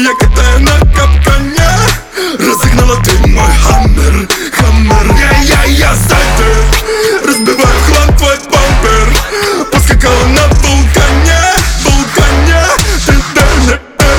Я катаю на капкане. Разогнала ты мой хаммер, хаммер. Я сзади разбиваю в хлам твой бампер. Поскакала на вулкане, вулкане. Ты даже,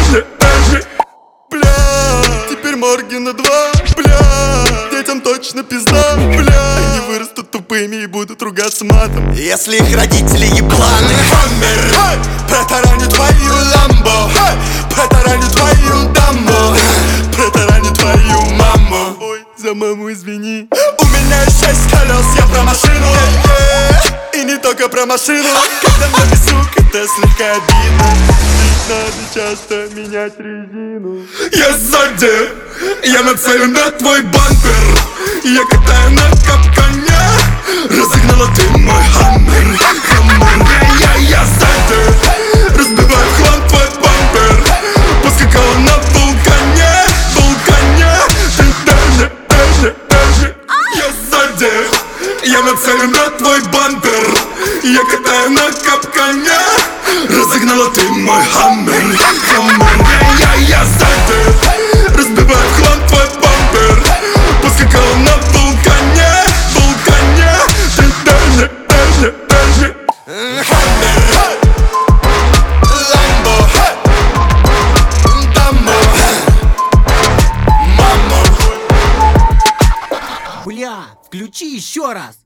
бля. Теперь морги на два, бля. Детям точно пизда, бля. Они вырастут тупыми и будут ругаться матом, если их родители ебланы. хаммер, протараню твою ламбо, протараню твою дамбо, протараню твою маму. Ой, за маму извини. У меня 6 колес, я про машину. И не только про машину. Когда на весу, это слегка обидно. Ведь надо часто менять резину. Я сзади, я нацелен на твой бампер. Я катаю на капкане. Разогнала ты мой хаммер, хаммер. Я сзади разбиваю в хлам твой бампер. Поскакала на вулкане, вулкане. Ты даже. Я сзади, я нацелен на твой бампер. Я катаю на капкане. Разогнала ты мой хаммер, хаммер. Я сзади разбиваю в хлам твой бампер. Поскакала на вулкане, вулкане. Ты даже. Хаммер, ламбо, дамбо, мамо. Бля, включи еще раз.